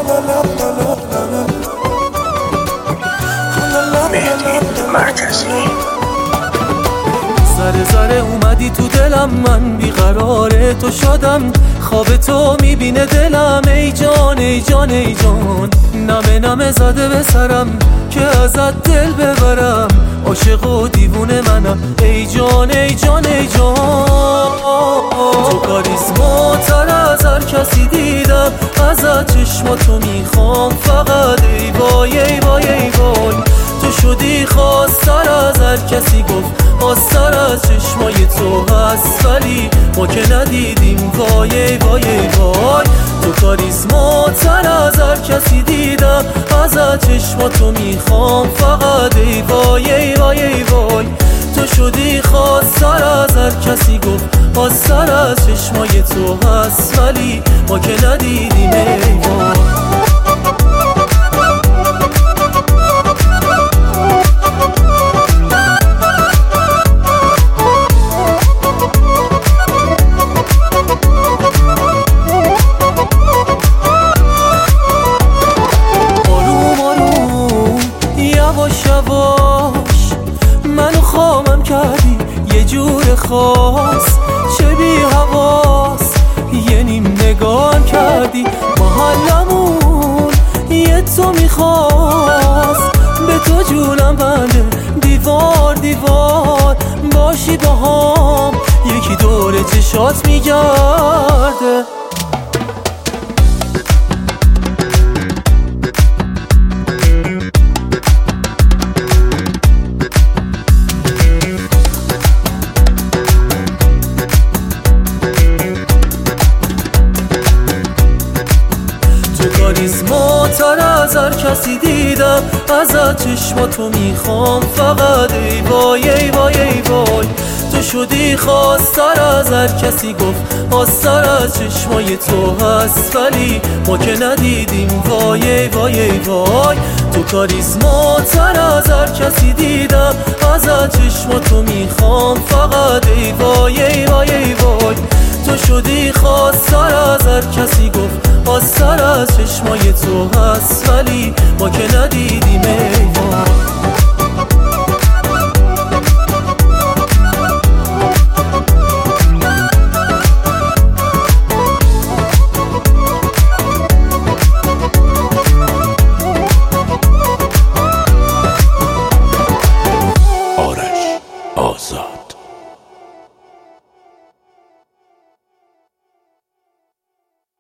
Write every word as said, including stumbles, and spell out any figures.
مهدی مرکزی. ذره ذره اومدی تو دلم، من بیقرار تو شدم، خواب تو میبینه دلم، ای جان ای جان ای جان. نمه نمه زده به سرم که ازت دل ببرم، عاشق و دیوونه منم، ای جان ای جان ای جان. تو کاریزماتر از هر کسی دیدم، ازت چشماتو میخوام فقط، ای وای ای وای ای وای. تو شدی خواستر از هر کسی گفت، خواستر از چشمای تو هست، ولی ما که ندیدیم، وای ای وای ای وای. تو کاریزماتر از هر کسی دیدم، ازت چشماتو میخوام فقط، ای وای ای وای ای وای. تو شدی خواستر از هر کسی گفت، خواستر از چشمای تو هست، ولی ما که ندیدیم، ای وای. یواش یواش منو خوابم کردی یه جور خاص، چه بی حواس یه نیم نگاه کردی. محلمون یه تو میخواست، به تو جونم بنده، دیوار دیوار باشی با هم، یکی دور چشات میگرده. کاریزماتر از هر کسی دیدم، ازت چشماتو میخوام فقط، ای وای ای وای ای وای. تو شدی خواستر از هر کسی گفت، خواستر از چشمای تو هست، ولی ما که ندیدیم، وای ای وای ای وای. تو کاریزماتر از هر کسی دیدم، ازت چشماتو میخوام فقط، ای وای ای وای ای وای. تو شدی خواستر از هر کسی گفت، خواستر از چشمای تو هست، ولی ما که ندیدیم، ای وای.